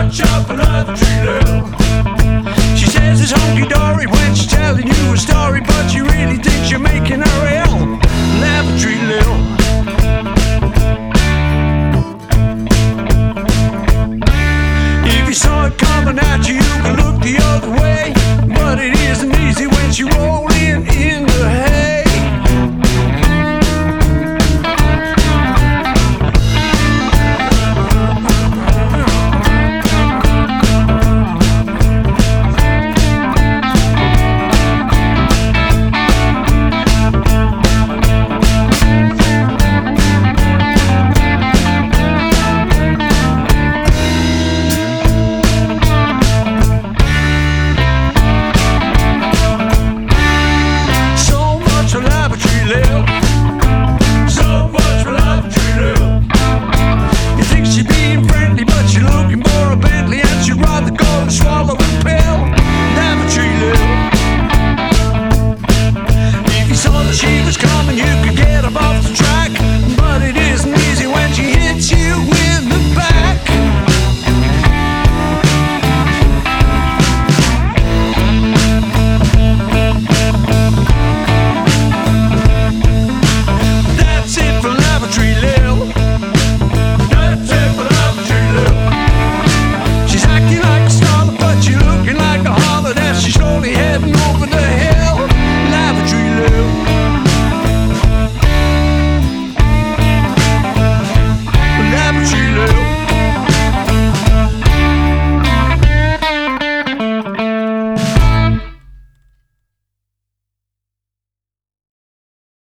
much of a lavatory lil. She says it's honky-dory when she's telling you a story, but she really thinks you're making her ill. Lavatory lil.